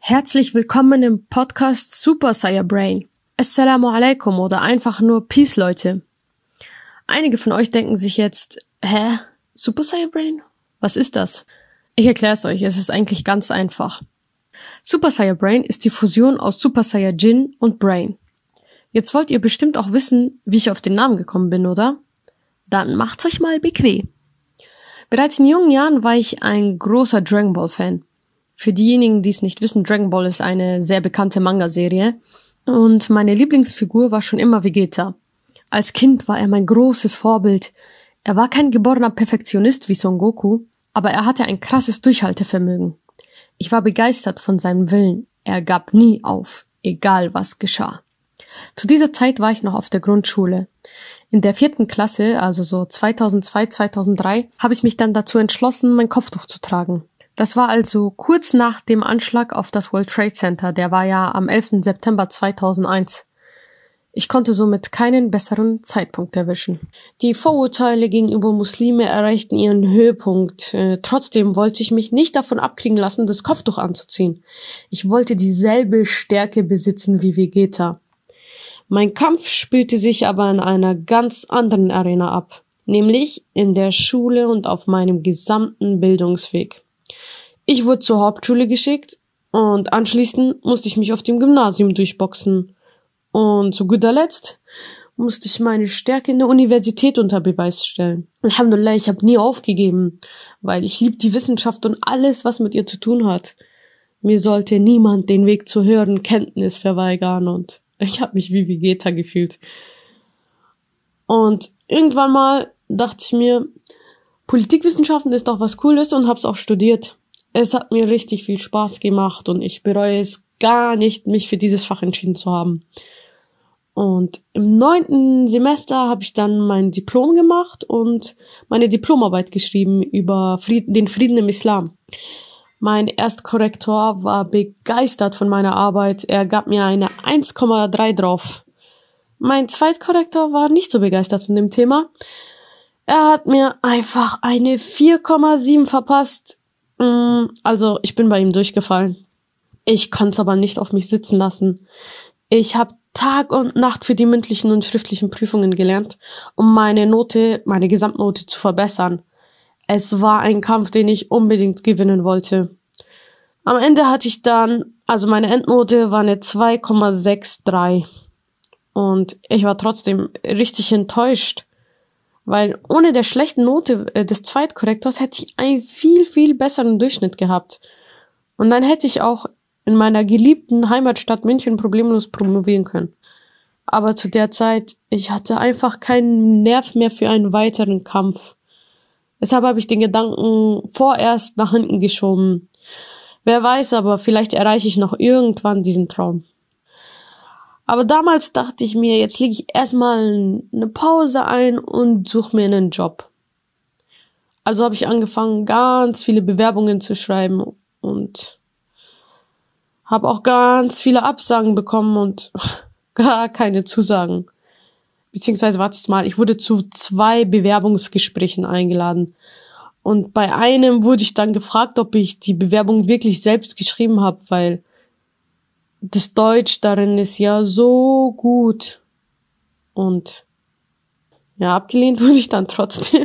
Herzlich willkommen im Podcast Super Saiyan Brain. Assalamu alaikum oder einfach nur Peace, Leute. Einige von euch denken sich jetzt, Super Saiyan Brain? Was ist das? Ich erkläre es euch, es ist eigentlich ganz einfach. Super Saiyan Brain ist die Fusion aus Super Saiyajin und Brain. Jetzt wollt ihr bestimmt auch wissen, wie ich auf den Namen gekommen bin, oder? Dann macht's euch mal bequem. Bereits in jungen Jahren war ich ein großer Dragon Ball Fan. Für diejenigen, die es nicht wissen, Dragon Ball ist eine sehr bekannte Manga-Serie und meine Lieblingsfigur war schon immer Vegeta. Als Kind war er mein großes Vorbild. Er war kein geborener Perfektionist wie Son Goku, aber er hatte ein krasses Durchhaltevermögen. Ich war begeistert von seinem Willen. Er gab nie auf, egal was geschah. Zu dieser Zeit war ich noch auf der Grundschule. In der 4. Klasse, also so 2002, 2003, habe ich mich dann dazu entschlossen, mein Kopftuch zu tragen. Das war also kurz nach dem Anschlag auf das World Trade Center, der war ja am 11. September 2001. Ich konnte somit keinen besseren Zeitpunkt erwischen. Die Vorurteile gegenüber Muslime erreichten ihren Höhepunkt. Trotzdem wollte ich mich nicht davon abkriegen lassen, das Kopftuch anzuziehen. Ich wollte dieselbe Stärke besitzen wie Vegeta. Mein Kampf spielte sich aber in einer ganz anderen Arena ab, nämlich in der Schule und auf meinem gesamten Bildungsweg. Ich wurde zur Hauptschule geschickt und anschließend musste ich mich auf dem Gymnasium durchboxen. Und zu guter Letzt musste ich meine Stärke in der Universität unter Beweis stellen. Alhamdulillah, ich habe nie aufgegeben, weil ich liebe die Wissenschaft und alles, was mit ihr zu tun hat. Mir sollte niemand den Weg zur höheren Kenntnis verweigern und ich habe mich wie Vegeta gefühlt. Und irgendwann mal dachte ich mir, Politikwissenschaften ist doch was Cooles und habe es auch studiert. Es hat mir richtig viel Spaß gemacht und ich bereue es gar nicht, mich für dieses Fach entschieden zu haben. Und im 9. Semester habe ich dann mein Diplom gemacht und meine Diplomarbeit geschrieben über den Frieden im Islam. Mein Erstkorrektor war begeistert von meiner Arbeit. Er gab mir eine 1,3 drauf. Mein Zweitkorrektor war nicht so begeistert von dem Thema. Er hat mir einfach eine 4,7 verpasst. Also ich bin bei ihm durchgefallen. Ich konnte es aber nicht auf mich sitzen lassen. Ich habe Tag und Nacht für die mündlichen und schriftlichen Prüfungen gelernt, um meine Gesamtnote zu verbessern. Es war ein Kampf, den ich unbedingt gewinnen wollte. Am Ende hatte ich dann, also meine Endnote war eine 2,63. Und ich war trotzdem richtig enttäuscht. Weil ohne der schlechten Note des Zweitkorrektors hätte ich einen viel, viel besseren Durchschnitt gehabt. Und dann hätte ich auch in meiner geliebten Heimatstadt München problemlos promovieren können. Aber zu der Zeit, ich hatte einfach keinen Nerv mehr für einen weiteren Kampf. Deshalb habe ich den Gedanken vorerst nach hinten geschoben. Wer weiß, aber vielleicht erreiche ich noch irgendwann diesen Traum. Aber damals dachte ich mir, jetzt lege ich erstmal eine Pause ein und suche mir einen Job. Also habe ich angefangen, ganz viele Bewerbungen zu schreiben und habe auch ganz viele Absagen bekommen und gar keine Zusagen. Beziehungsweise, wartet mal, ich wurde zu 2 Bewerbungsgesprächen eingeladen. Und bei einem wurde ich dann gefragt, ob ich die Bewerbung wirklich selbst geschrieben habe, weil das Deutsch darin ist ja so gut. Und ja, abgelehnt wurde ich dann trotzdem.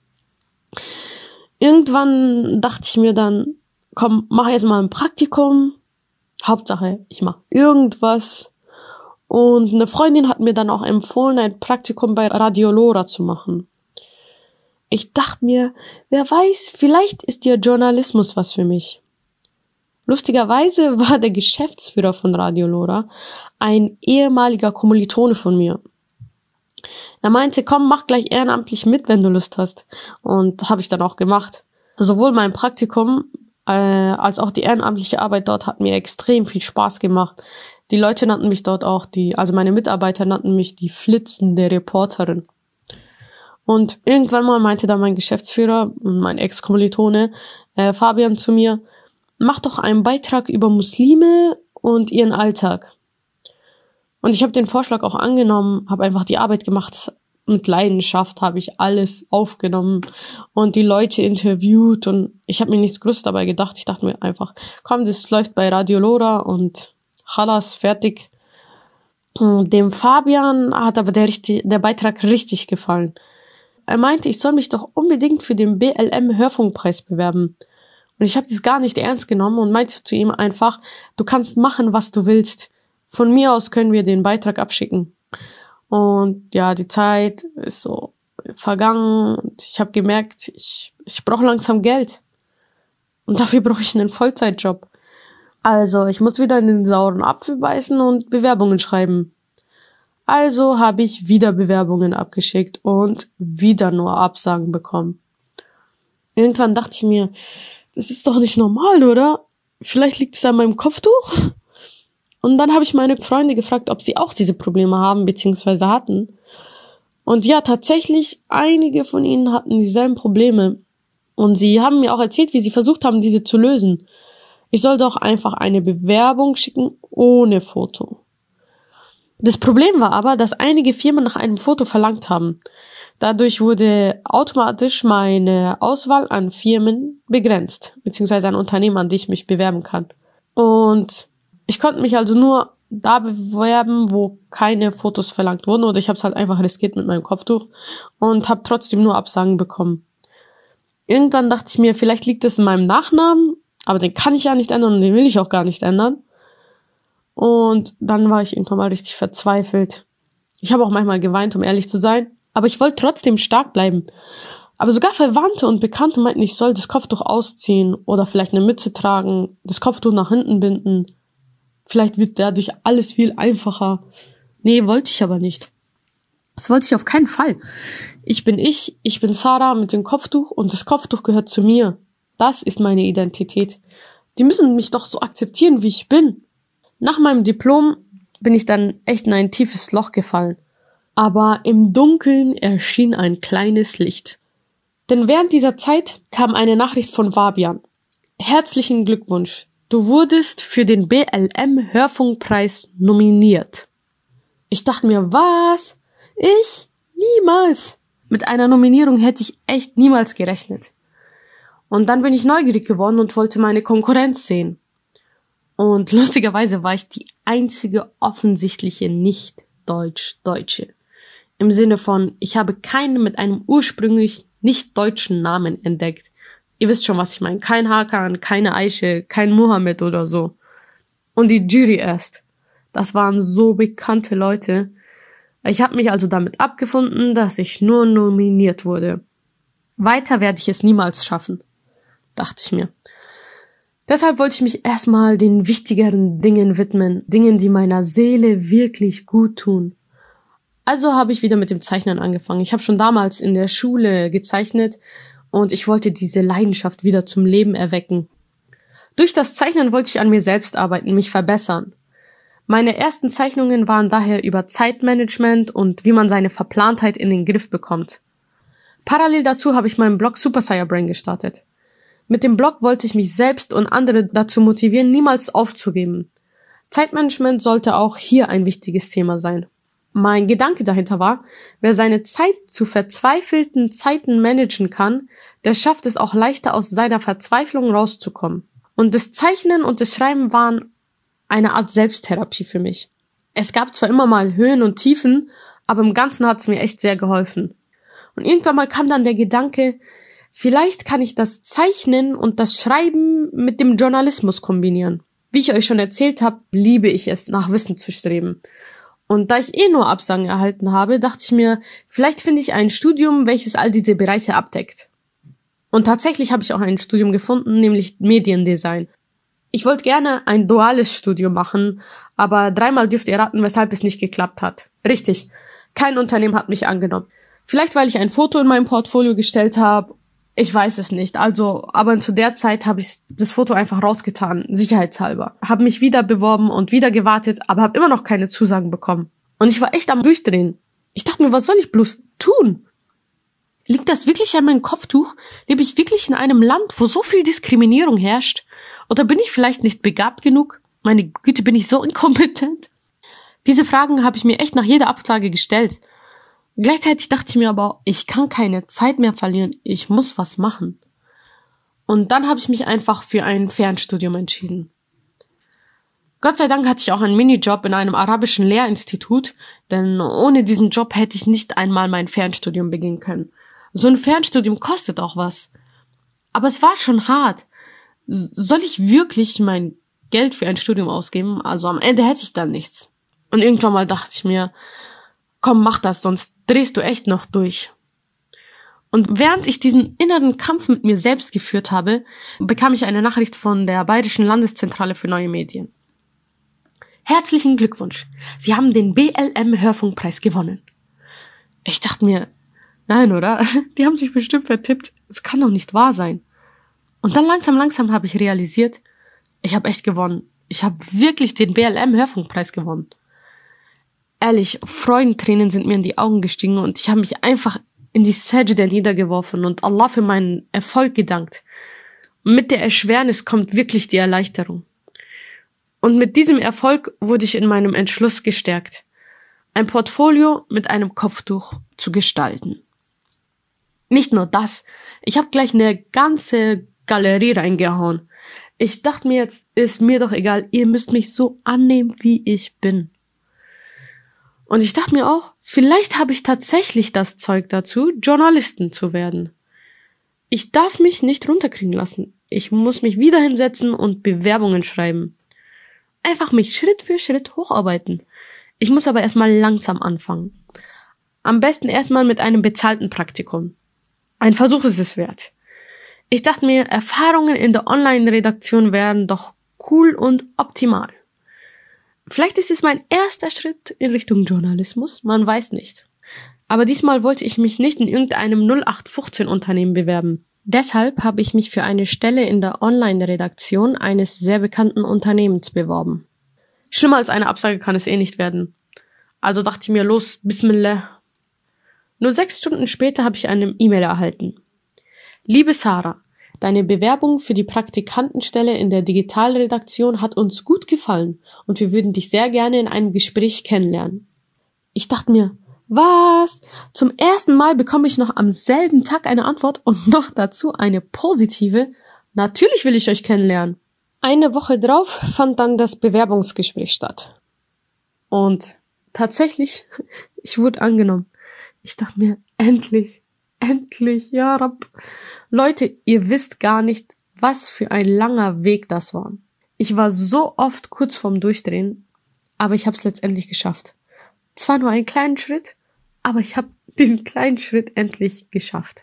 Irgendwann dachte ich mir dann, komm, mach erst mal ein Praktikum. Hauptsache, ich mache irgendwas. Und eine Freundin hat mir dann auch empfohlen, ein Praktikum bei Radio Lora zu machen. Ich dachte mir, wer weiß, vielleicht ist ja Journalismus was für mich. Lustigerweise war der Geschäftsführer von Radio Lora ein ehemaliger Kommilitone von mir. Er meinte, komm, mach gleich ehrenamtlich mit, wenn du Lust hast. Und habe ich dann auch gemacht. Sowohl mein Praktikum als auch die ehrenamtliche Arbeit dort hat mir extrem viel Spaß gemacht. Die Leute nannten mich dort auch also meine Mitarbeiter nannten mich die flitzende Reporterin. Und irgendwann mal meinte dann mein Geschäftsführer, mein Ex-Kommilitone, Fabian zu mir, mach doch einen Beitrag über Muslime und ihren Alltag. Und ich habe den Vorschlag auch angenommen, habe einfach die Arbeit gemacht. mit Leidenschaft habe ich alles aufgenommen und die Leute interviewt und ich habe mir nichts Großes dabei gedacht. Ich dachte mir einfach, komm, das läuft bei Radio Lora und chalas, fertig. Dem Fabian hat aber der Beitrag richtig gefallen. Er meinte, ich soll mich doch unbedingt für den BLM-Hörfunkpreis bewerben. Und ich habe das gar nicht ernst genommen und meinte zu ihm einfach, du kannst machen, was du willst. Von mir aus können wir den Beitrag abschicken. Und ja, die Zeit ist so vergangen und ich habe gemerkt, ich brauche langsam Geld. Und dafür brauche ich einen Vollzeitjob. Also, ich muss wieder in den sauren Apfel beißen und Bewerbungen schreiben. Also habe ich wieder Bewerbungen abgeschickt und wieder nur Absagen bekommen. Irgendwann dachte ich mir, das ist doch nicht normal, oder? Vielleicht liegt es an meinem Kopftuch? Und dann habe ich meine Freunde gefragt, ob sie auch diese Probleme haben bzw. hatten. Und ja, tatsächlich, einige von ihnen hatten dieselben Probleme. Und sie haben mir auch erzählt, wie sie versucht haben, diese zu lösen. Ich soll doch einfach eine Bewerbung schicken ohne Foto. Das Problem war aber, dass einige Firmen nach einem Foto verlangt haben. Dadurch wurde automatisch meine Auswahl an Firmen begrenzt, beziehungsweise an Unternehmen, an die ich mich bewerben kann. Und ich konnte mich also nur da bewerben, wo keine Fotos verlangt wurden, oder ich habe es halt einfach riskiert mit meinem Kopftuch und habe trotzdem nur Absagen bekommen. Irgendwann dachte ich mir, vielleicht liegt es in meinem Nachnamen, aber den kann ich ja nicht ändern und den will ich auch gar nicht ändern. Und dann war ich irgendwann mal richtig verzweifelt. Ich habe auch manchmal geweint, um ehrlich zu sein, aber ich wollte trotzdem stark bleiben. Aber sogar Verwandte und Bekannte meinten, ich soll das Kopftuch ausziehen oder vielleicht eine Mütze tragen, das Kopftuch nach hinten binden. Vielleicht wird dadurch alles viel einfacher. Nee, wollte ich aber nicht. Das wollte ich auf keinen Fall. Ich bin Sarah mit dem Kopftuch und das Kopftuch gehört zu mir. Das ist meine Identität. Die müssen mich doch so akzeptieren, wie ich bin. Nach meinem Diplom bin ich dann echt in ein tiefes Loch gefallen. Aber im Dunkeln erschien ein kleines Licht. Denn während dieser Zeit kam eine Nachricht von Fabian. Herzlichen Glückwunsch. Du wurdest für den BLM-Hörfunkpreis nominiert. Ich dachte mir, was? Ich? Niemals. Mit einer Nominierung hätte ich echt niemals gerechnet. Und dann bin ich neugierig geworden und wollte meine Konkurrenz sehen. Und lustigerweise war ich die einzige offensichtliche Nicht-Deutsche. Im Sinne von, ich habe keinen mit einem ursprünglich nicht deutschen Namen entdeckt. Ihr wisst schon, was ich meine. Kein Hakan, keine Aische, kein Mohammed oder so. Und die Jury erst. Das waren so bekannte Leute. Ich habe mich also damit abgefunden, dass ich nur nominiert wurde. Weiter werde ich es niemals schaffen, dachte ich mir. Deshalb wollte ich mich erstmal den wichtigeren Dingen widmen, Dingen, die meiner Seele wirklich gut tun. Also habe ich wieder mit dem Zeichnen angefangen. Ich habe schon damals in der Schule gezeichnet und ich wollte diese Leidenschaft wieder zum Leben erwecken. Durch das Zeichnen wollte ich an mir selbst arbeiten, mich verbessern. Meine ersten Zeichnungen waren daher über Zeitmanagement und wie man seine Verplantheit in den Griff bekommt. Parallel dazu habe ich meinen Blog Super Saiyan Brain gestartet. Mit dem Blog wollte ich mich selbst und andere dazu motivieren, niemals aufzugeben. Zeitmanagement sollte auch hier ein wichtiges Thema sein. Mein Gedanke dahinter war, wer seine Zeit zu verzweifelten Zeiten managen kann, der schafft es auch leichter aus seiner Verzweiflung rauszukommen. Und das Zeichnen und das Schreiben waren eine Art Selbsttherapie für mich. Es gab zwar immer mal Höhen und Tiefen, aber im Ganzen hat es mir echt sehr geholfen. Und irgendwann mal kam dann der Gedanke, vielleicht kann ich das Zeichnen und das Schreiben mit dem Journalismus kombinieren. Wie ich euch schon erzählt habe, liebe ich es, nach Wissen zu streben. Und da ich nur Absagen erhalten habe, dachte ich mir, vielleicht finde ich ein Studium, welches all diese Bereiche abdeckt. Und tatsächlich habe ich auch ein Studium gefunden, nämlich Mediendesign. Ich wollte gerne ein duales Studium machen, aber 3-mal dürft ihr raten, weshalb es nicht geklappt hat. Richtig, kein Unternehmen hat mich angenommen. Vielleicht, weil ich ein Foto in meinem Portfolio gestellt habe, ich weiß es nicht. Aber zu der Zeit habe ich das Foto einfach rausgetan, sicherheitshalber. Habe mich wieder beworben und wieder gewartet, aber habe immer noch keine Zusagen bekommen. Und ich war echt am Durchdrehen. Ich dachte mir, was soll ich bloß tun? Liegt das wirklich an meinem Kopftuch? Lebe ich wirklich in einem Land, wo so viel Diskriminierung herrscht? Oder bin ich vielleicht nicht begabt genug? Meine Güte, bin ich so inkompetent? Diese Fragen habe ich mir echt nach jeder Absage gestellt. Gleichzeitig dachte ich mir aber, ich kann keine Zeit mehr verlieren, ich muss was machen. Und dann habe ich mich einfach für ein Fernstudium entschieden. Gott sei Dank hatte ich auch einen Minijob in einem arabischen Lehrinstitut, denn ohne diesen Job hätte ich nicht einmal mein Fernstudium beginnen können. So ein Fernstudium kostet auch was. Aber es war schon hart. Soll ich wirklich mein Geld für ein Studium ausgeben? Also am Ende hätte ich dann nichts. Und irgendwann mal dachte ich mir, komm, mach das, sonst drehst du echt noch durch. Und während ich diesen inneren Kampf mit mir selbst geführt habe, bekam ich eine Nachricht von der Bayerischen Landeszentrale für neue Medien. Herzlichen Glückwunsch, Sie haben den BLM-Hörfunkpreis gewonnen. Ich dachte mir, nein, oder? Die haben sich bestimmt vertippt. Es kann doch nicht wahr sein. Und dann langsam habe ich realisiert, ich habe echt gewonnen. Ich habe wirklich den BLM-Hörfunkpreis gewonnen. Ehrlich, Freudentränen sind mir in die Augen gestiegen und ich habe mich einfach in die Sajda niedergeworfen und Allah für meinen Erfolg gedankt. Und mit der Erschwernis kommt wirklich die Erleichterung. Und mit diesem Erfolg wurde ich in meinem Entschluss gestärkt, ein Portfolio mit einem Kopftuch zu gestalten. Nicht nur das, ich habe gleich eine ganze Galerie reingehauen. Ich dachte mir jetzt, ist mir doch egal, ihr müsst mich so annehmen, wie ich bin. Und ich dachte mir auch, vielleicht habe ich tatsächlich das Zeug dazu, Journalistin zu werden. Ich darf mich nicht runterkriegen lassen. Ich muss mich wieder hinsetzen und Bewerbungen schreiben. Einfach mich Schritt für Schritt hocharbeiten. Ich muss aber erstmal langsam anfangen. Am besten erstmal mit einem bezahlten Praktikum. Ein Versuch ist es wert. Ich dachte mir, Erfahrungen in der Online-Redaktion wären doch cool und optimal. Vielleicht ist es mein erster Schritt in Richtung Journalismus, man weiß nicht. Aber diesmal wollte ich mich nicht in irgendeinem 0815-Unternehmen bewerben. Deshalb habe ich mich für eine Stelle in der Online-Redaktion eines sehr bekannten Unternehmens beworben. Schlimmer als eine Absage kann es eh nicht werden. Also dachte ich mir, los, Bismillah. Nur 6 Stunden später habe ich eine E-Mail erhalten. Liebe Sarah, deine Bewerbung für die Praktikantenstelle in der Digitalredaktion hat uns gut gefallen und wir würden dich sehr gerne in einem Gespräch kennenlernen. Ich dachte mir, was? Zum ersten Mal bekomme ich noch am selben Tag eine Antwort und noch dazu eine positive. Natürlich will ich euch kennenlernen. Eine Woche drauf fand dann das Bewerbungsgespräch statt. Und tatsächlich, ich wurde angenommen. Ich dachte mir, endlich, ja Rabb. Leute, ihr wisst gar nicht, was für ein langer Weg das war. Ich war so oft kurz vorm Durchdrehen, aber ich habe es letztendlich geschafft. Zwar nur einen kleinen Schritt, aber ich habe diesen kleinen Schritt endlich geschafft.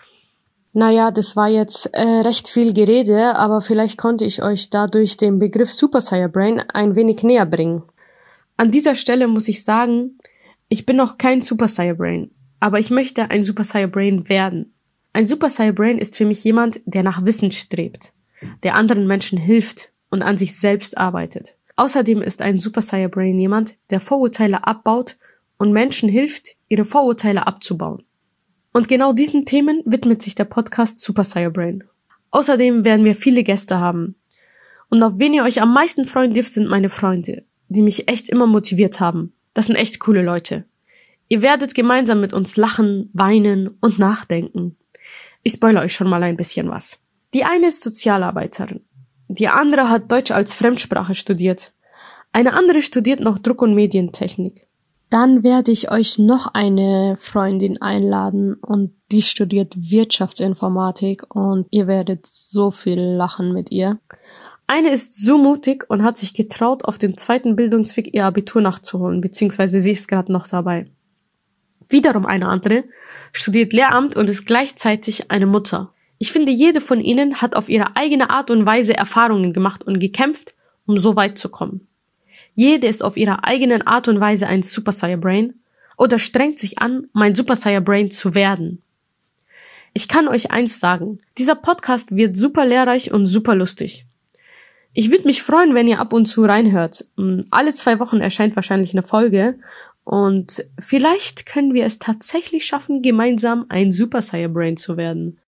Naja, das war jetzt recht viel Gerede, aber vielleicht konnte ich euch dadurch den Begriff Super Saiyan Brain ein wenig näher bringen. An dieser Stelle muss ich sagen, ich bin noch kein Super Saiyan Brain, aber ich möchte ein Super Saiyan Brain werden. Ein Super Saiyan Brain ist für mich jemand, der nach Wissen strebt, der anderen Menschen hilft und an sich selbst arbeitet. Außerdem ist ein Super Saiyan Brain jemand, der Vorurteile abbaut und Menschen hilft, ihre Vorurteile abzubauen. Und genau diesen Themen widmet sich der Podcast Super Saiyan Brain. Außerdem werden wir viele Gäste haben. Und auf wen ihr euch am meisten freuen dürft, sind meine Freunde, die mich echt immer motiviert haben. Das sind echt coole Leute. Ihr werdet gemeinsam mit uns lachen, weinen und nachdenken. Ich spoilere euch schon mal ein bisschen was. Die eine ist Sozialarbeiterin. Die andere hat Deutsch als Fremdsprache studiert. Eine andere studiert noch Druck- und Medientechnik. Dann werde ich euch noch eine Freundin einladen und die studiert Wirtschaftsinformatik und ihr werdet so viel lachen mit ihr. Eine ist so mutig und hat sich getraut, auf dem 2. Bildungsweg ihr Abitur nachzuholen, beziehungsweise sie ist gerade noch dabei. Wiederum eine andere studiert Lehramt und ist gleichzeitig eine Mutter. Ich finde, jede von ihnen hat auf ihre eigene Art und Weise Erfahrungen gemacht und gekämpft, um so weit zu kommen. Jede ist auf ihrer eigenen Art und Weise ein Super Saiyan Brain oder strengt sich an, um ein Super Saiyan Brain zu werden. Ich kann euch eins sagen, dieser Podcast wird super lehrreich und super lustig. Ich würde mich freuen, wenn ihr ab und zu reinhört. Alle 2 Wochen erscheint wahrscheinlich eine Folge und vielleicht können wir es tatsächlich schaffen, gemeinsam ein Super Saiyan Brain zu werden.